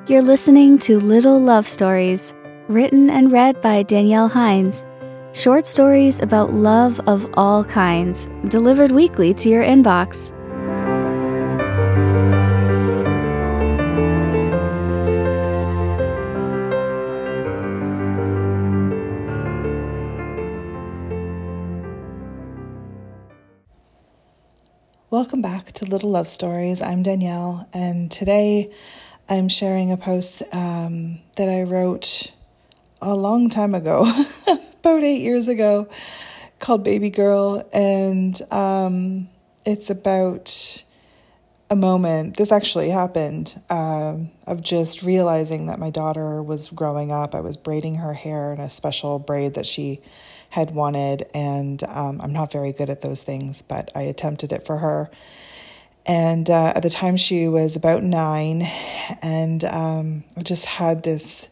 You're listening to Little Love Stories, written and read by Danielle Hines. Short stories about love of all kinds, delivered weekly to your inbox. Welcome back to Little Love Stories. I'm Danielle, and today I'm sharing a post that I wrote a long time ago, about 8 years ago, called Baby Girl, and it's about a moment, this actually happened, of just realizing that my daughter was growing up. I was braiding her hair in a special braid that she had wanted, and I'm not very good at those things, but I attempted it for her. And at the time she was about 9, and I just had this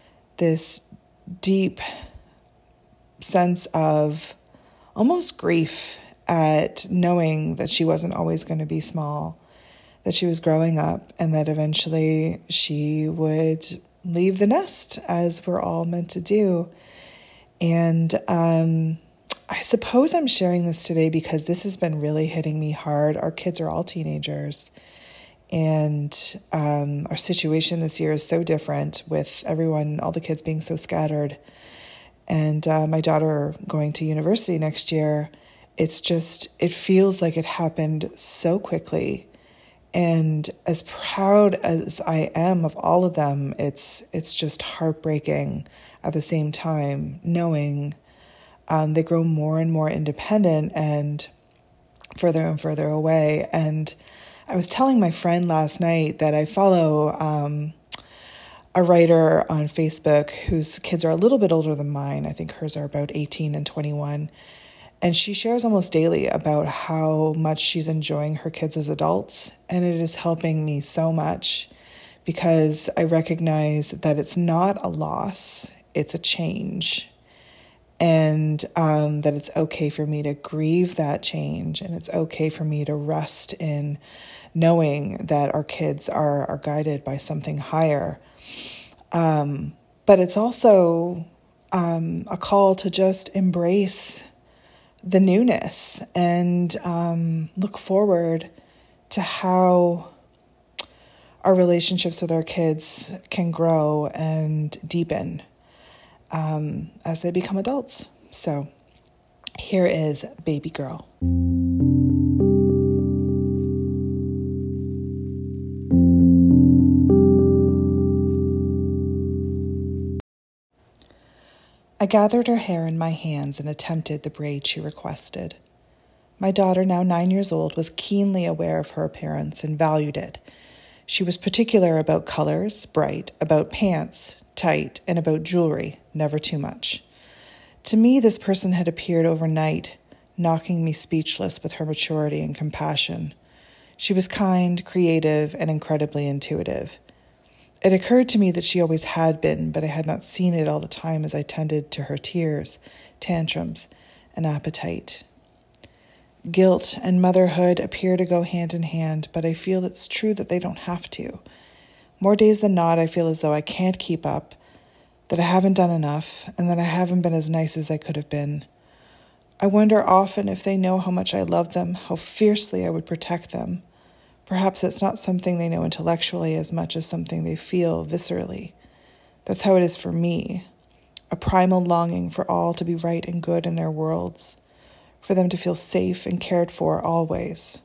deep sense of almost grief at knowing that she wasn't always going to be small, that she was growing up, and that eventually she would leave the nest, as we're all meant to do. And I suppose I'm sharing this today because this has been really hitting me hard. Our kids are all teenagers, and our situation this year is so different, with everyone, all the kids being so scattered. And my daughter going to university next year, it feels like it happened so quickly. And as proud as I am of all of them, it's just heartbreaking at the same time, knowing they grow more and more independent and further away. And I was telling my friend last night that I follow a writer on Facebook whose kids are a little bit older than mine. I think hers are about 18 and 21. And she shares almost daily about how much she's enjoying her kids as adults. And it is helping me so much, because I recognize that it's not a loss, it's a change. And that it's okay for me to grieve that change, and it's okay for me to rest in knowing that our kids are guided by something higher. But it's also a call to just embrace the newness and look forward to how our relationships with our kids can grow and deepen as they become adults. So here is Baby Girl. I gathered her hair in my hands and attempted the braid she requested. My daughter, now 9 years old, was keenly aware of her appearance and valued it. She was particular about colors, bright, about pants, tight, and about jewelry, never too much. To me, this person had appeared overnight, knocking me speechless with her maturity and compassion. She was kind, creative, and incredibly intuitive. It occurred to me that she always had been, but I had not seen it all the time as I tended to her tears, tantrums, and appetite. Guilt and motherhood appear to go hand in hand, but I feel it's true that they don't have to. More days than not, I feel as though I can't keep up, that I haven't done enough, and that I haven't been as nice as I could have been. I wonder often if they know how much I love them, how fiercely I would protect them. Perhaps it's not something they know intellectually as much as something they feel viscerally. That's how it is for me, a primal longing for all to be right and good in their worlds, for them to feel safe and cared for always.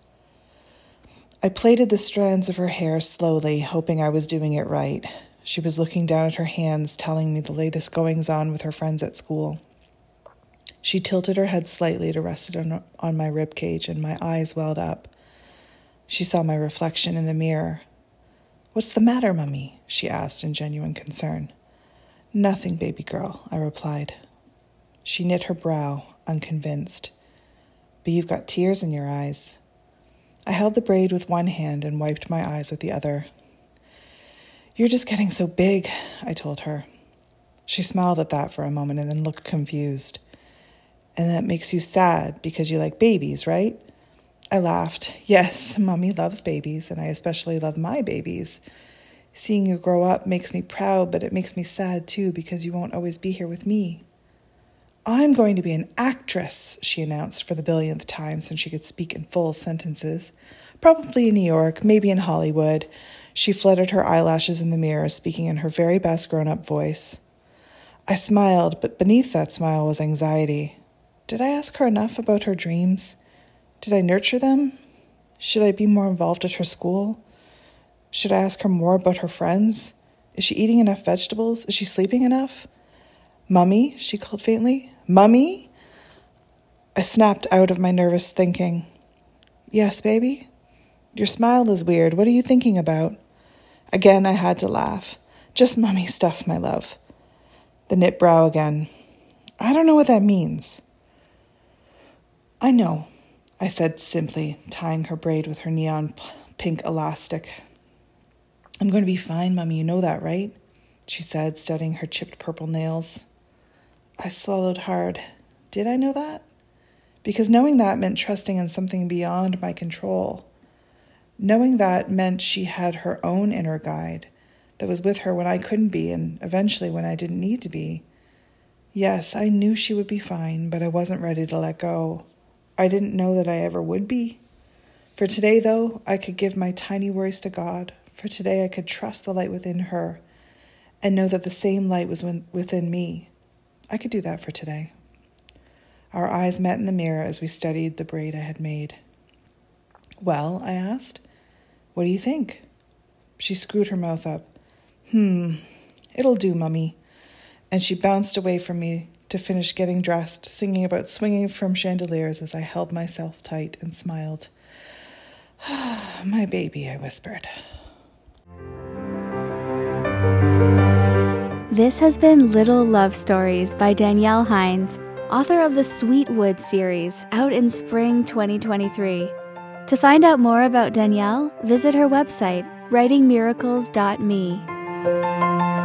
I plaited the strands of her hair slowly, hoping I was doing it right. She was looking down at her hands, telling me the latest goings-on with her friends at school. She tilted her head slightly to rest it on my ribcage, and my eyes welled up. She saw my reflection in the mirror. "What's the matter, Mummy?" she asked in genuine concern. "Nothing, baby girl," I replied. She knit her brow, unconvinced. "But you've got tears in your eyes." I held the braid with one hand and wiped my eyes with the other. "You're just getting so big," I told her. She smiled at that for a moment and then looked confused. "And that makes you sad because you like babies, right?" I laughed. "Yes, Mommy loves babies, and I especially love my babies. Seeing you grow up makes me proud, but it makes me sad too because you won't always be here with me. I'm going to be an actress, she announced for the billionth time since she could speak in full sentences. Probably in New York, maybe in Hollywood. She fluttered her eyelashes in the mirror, speaking in her very best grown-up voice. I smiled, but beneath that smile was anxiety. Did I ask her enough about her dreams? Did I nurture them? Should I be more involved at her school? Should I ask her more about her friends? Is she eating enough vegetables? Is she sleeping enough? Mummy, she called faintly. Mummy? I snapped out of my nervous thinking. Yes, baby? Your smile is weird. What are you thinking about? Again, I had to laugh. Just mummy stuff, my love. The knit brow again. I don't know what that means. I know, I said simply, tying her braid with her neon pink elastic. I'm going to be fine, Mummy, you know that, right? She said, studying her chipped purple nails. I swallowed hard. Did I know that? Because knowing that meant trusting in something beyond my control. Knowing that meant she had her own inner guide that was with her when I couldn't be and eventually when I didn't need to be. Yes, I knew she would be fine, but I wasn't ready to let go. I didn't know that I ever would be. For today, though, I could give my tiny worries to God. For today, I could trust the light within her and know that the same light was within me. I could do that for today. Our eyes met in the mirror as we studied the braid I had made. Well, I asked, what do you think? She screwed her mouth up. It'll do, Mummy. And she bounced away from me to finish getting dressed, singing about swinging from chandeliers as I held myself tight and smiled. My baby, I whispered. This has been Little Love Stories by Danielle Hines, author of the Sweetwood series, out in spring 2023. To find out more about Danielle, visit her website, writingmiracles.me.